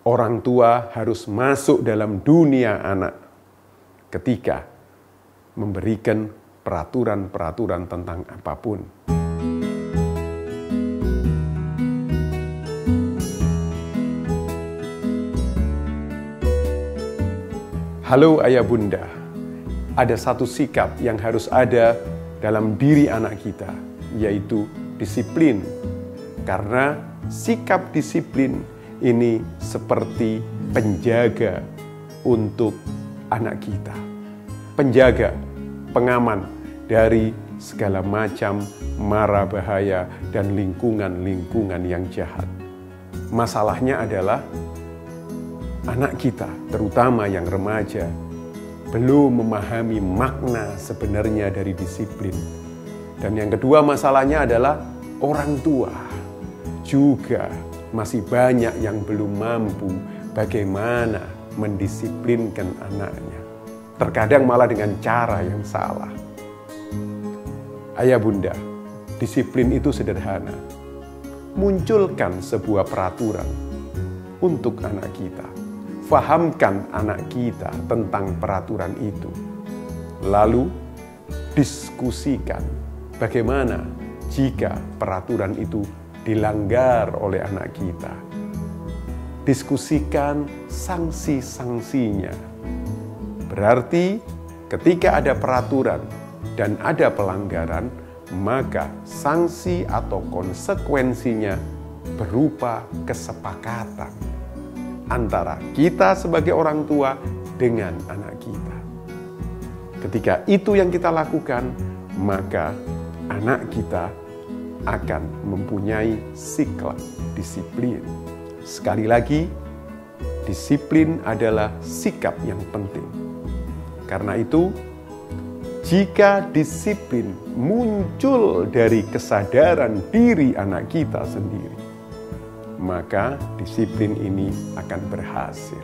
Orang tua harus masuk dalam dunia anak ketika memberikan peraturan-peraturan tentang apapun. Halo ayah bunda, ada satu sikap yang harus ada dalam diri anak kita, yaitu disiplin. Karena sikap disiplin ini seperti penjaga untuk anak kita. Penjaga, pengaman dari segala macam mara bahaya dan lingkungan-lingkungan yang jahat. Masalahnya adalah anak kita, terutama yang remaja, belum memahami makna sebenarnya dari disiplin. Dan yang kedua masalahnya adalah orang tua juga masih banyak yang belum mampu bagaimana mendisiplinkan anaknya. Terkadang malah dengan cara yang salah. Ayah bunda, disiplin itu sederhana. Munculkan sebuah peraturan untuk anak kita. Fahamkan anak kita tentang peraturan itu. Lalu diskusikan bagaimana jika peraturan itu dilanggar oleh anak kita. Diskusikan sanksi-sanksinya. Berarti ketika ada peraturan dan ada pelanggaran, maka sanksi atau konsekuensinya berupa kesepakatan antara kita sebagai orang tua dengan anak kita. Ketika itu yang kita lakukan, maka anak kita akan mempunyai sikap disiplin. Sekali lagi, disiplin adalah sikap yang penting. Karena itu, jika disiplin muncul dari kesadaran diri anak kita sendiri, maka disiplin ini akan berhasil.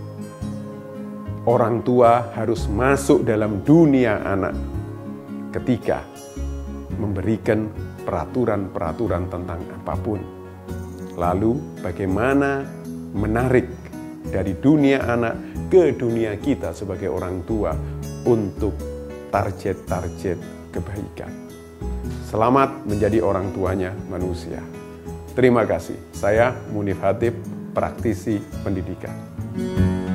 Orang tua harus masuk dalam dunia anak ketika memberikan peraturan-peraturan tentang apapun. Lalu bagaimana menarik dari dunia anak ke dunia kita sebagai orang tua untuk target-target kebaikan. Selamat menjadi orang tuanya manusia. Terima kasih. Saya Munif Hatip, praktisi pendidikan.